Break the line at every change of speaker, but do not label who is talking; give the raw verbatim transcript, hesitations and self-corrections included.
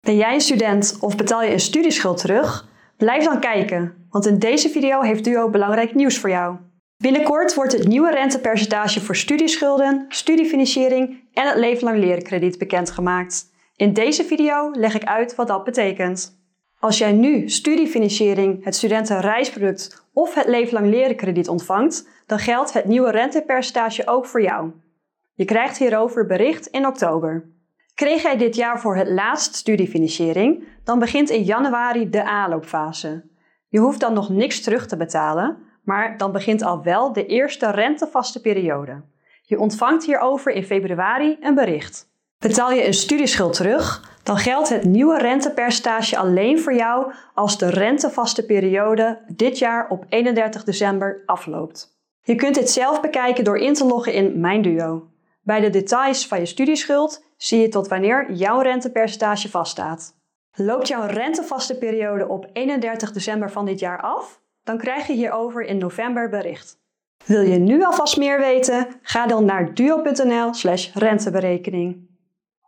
Ben jij een student of betaal je een studieschuld terug? Blijf dan kijken, want in deze video heeft Duo belangrijk nieuws voor jou. Binnenkort wordt het nieuwe rentepercentage voor studieschulden, studiefinanciering en het levenslang leren krediet bekendgemaakt. In deze video leg ik uit wat dat betekent. Als jij nu studiefinanciering, het studentenreisproduct of het levenslang leren krediet ontvangt, dan geldt het nieuwe rentepercentage ook voor jou. Je krijgt hierover bericht in oktober. Kreeg jij dit jaar voor het laatst studiefinanciering, dan begint in januari de aanloopfase. Je hoeft dan nog niks terug te betalen, maar dan begint al wel de eerste rentevaste periode. Je ontvangt hierover in februari een bericht. Betaal je een studieschuld terug, dan geldt het nieuwe rentepercentage alleen voor jou als de rentevaste periode dit jaar op eenendertig december afloopt. Je kunt dit zelf bekijken door in te loggen in Mijn Duo. Bij de details van je studieschuld zie je tot wanneer jouw rentepercentage vaststaat. Loopt jouw rentevaste periode op eenendertig december van dit jaar af? Dan krijg je hierover in november bericht. Wil je nu alvast meer weten? Ga dan naar duo punt n l slash renteberekening.